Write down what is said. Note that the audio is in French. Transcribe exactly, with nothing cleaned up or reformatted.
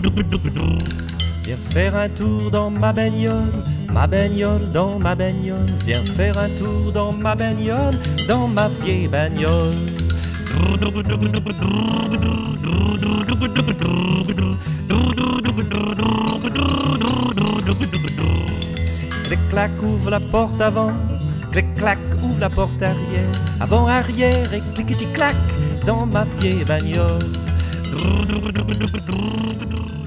Viens faire un tour dans ma bagnole, ma bagnole dans ma bagnole. Viens faire un tour dans ma bagnole, dans ma vieille bagnole. Clic-clac, ouvre la porte avant. Clic-clac, ouvre la porte arrière. Avant, arrière et cliqueti-clac dans ma vieille bagnole.